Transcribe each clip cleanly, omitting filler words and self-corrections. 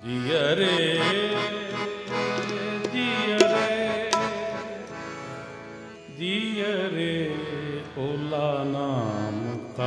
जिया रे जिया रे ओला नाम का।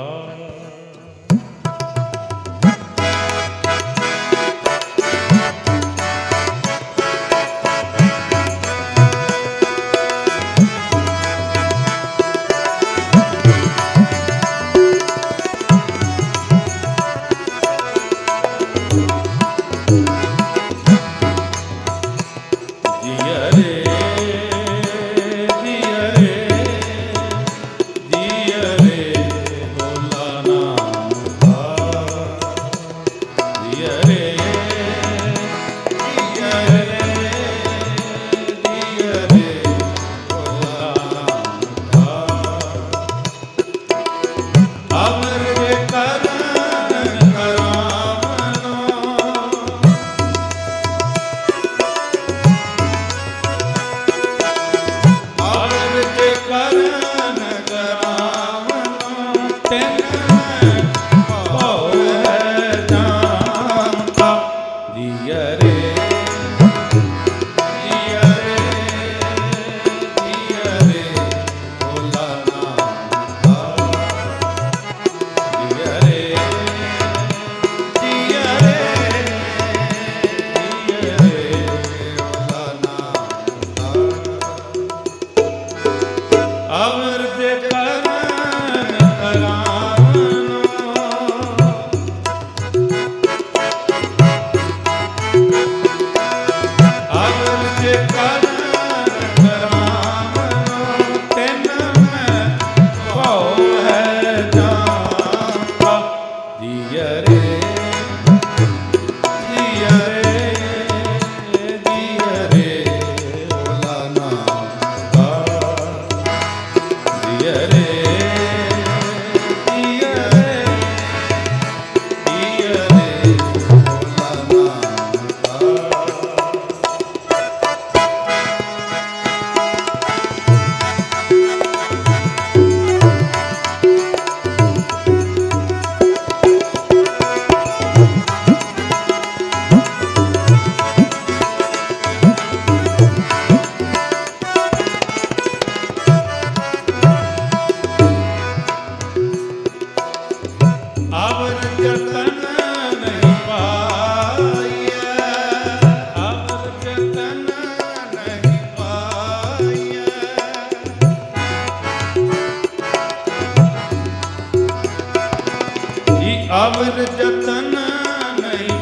अवर जतन नहीं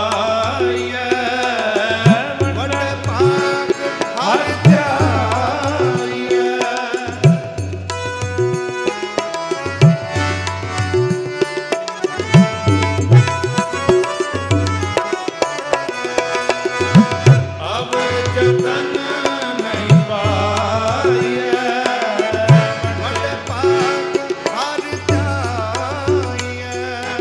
पाया बड़े पाक हर जाया। अवर जतन नहीं पाया बड़े पाक हर जाया।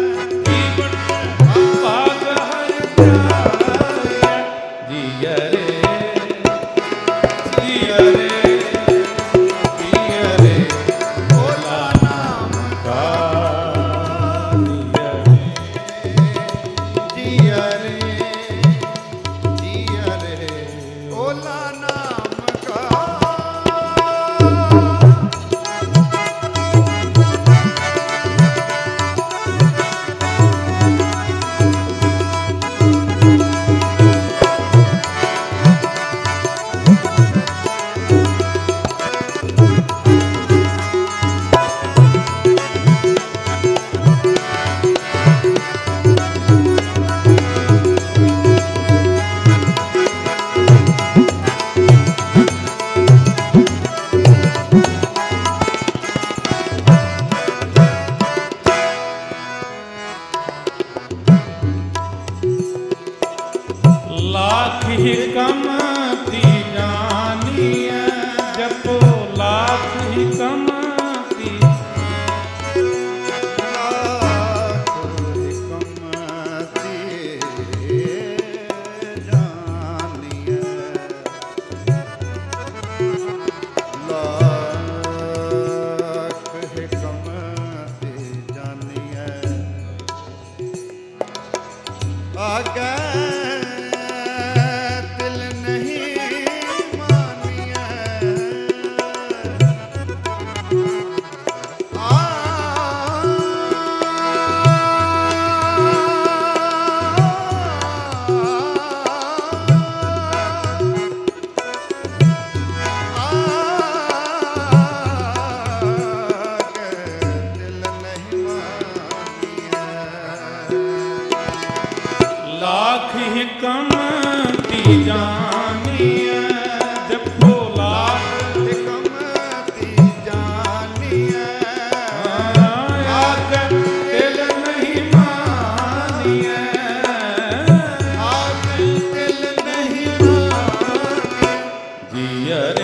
लाख ही कम ती जानिए जपो लाख ही कम ती। लाख ही कम ती जानिए लाख ही कम ती जानिए आगे लाख ही कमती जानिए जपो लाख ही कमती जानिए आग दिल नहीं मानिए आग दिल नहीं मानिए जिया रे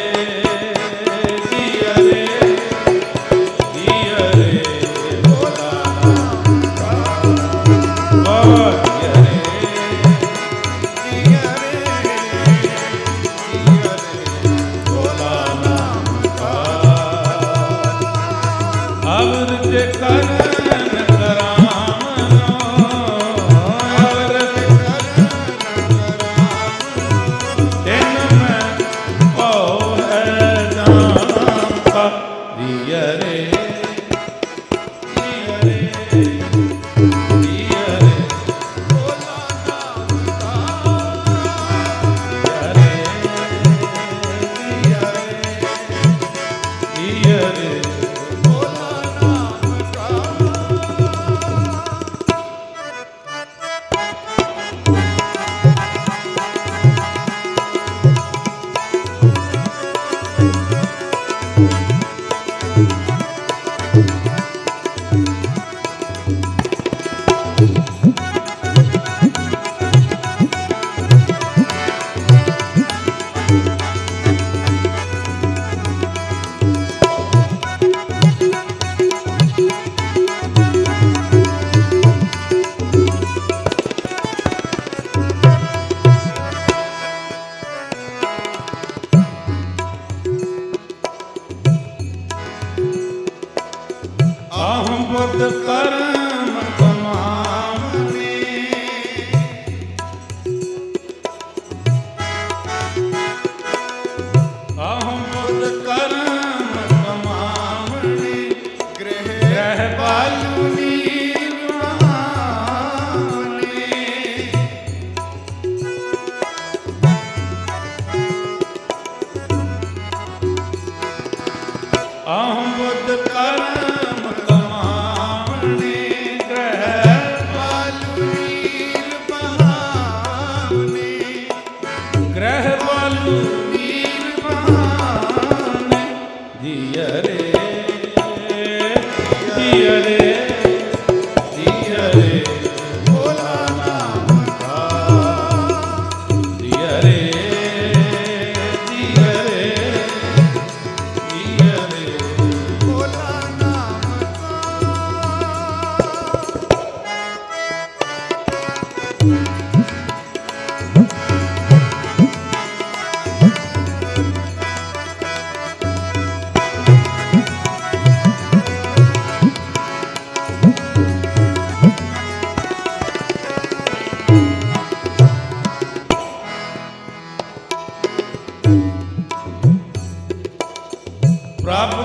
प्रभु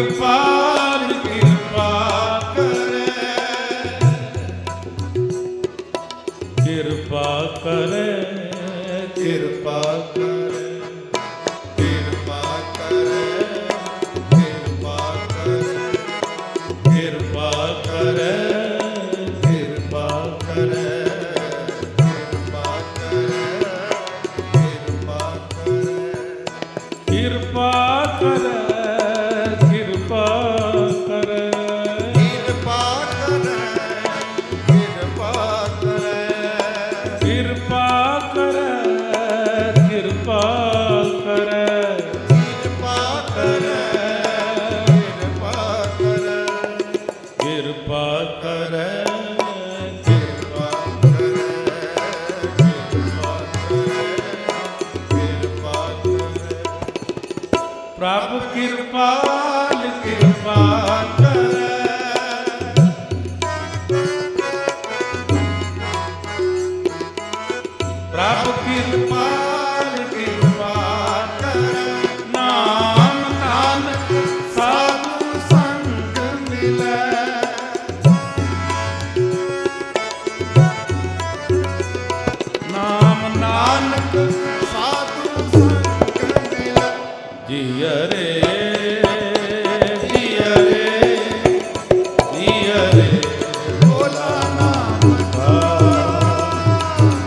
कृपाल कृपा करे कृपा करे कृपा करे कृपा करे कृपा करे कृपा करे कृपा करे कृपा करे कृपा करे प्रभु कृपाल कृपा करे प्रभु कृपाल कृपा करे नाम नानक साधु संग मिले नाम नानक साधु संग मिले जिया रे जिया रे भोला नाम का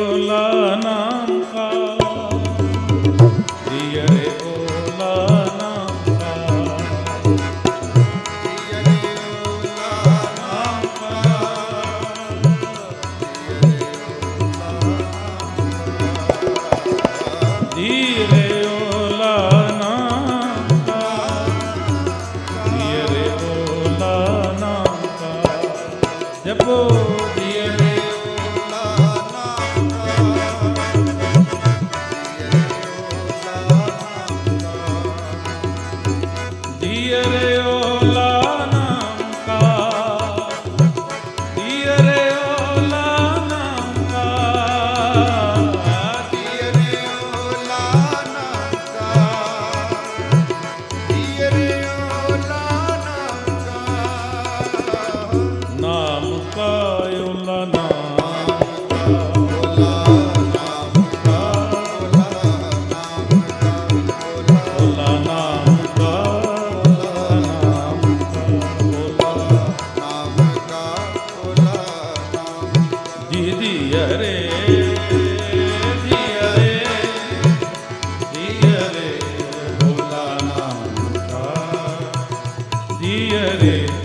ओला नाम का, दिया रे ओला नाम का, दिया रे ओला नाम का, दिया रे ओला नाम का, दिया रे ओला नाम का, जपो दिया रे दिया रे ओला नाम का, दिया रे ओला नाम का, दिया रे ओला नाम का, दिया रे ओला नाम का, नाम का ओला नाम का, ओला नाम का, ओला नाम का, दिया रे दिया रे दिया रे ओला नाम का, दिया रे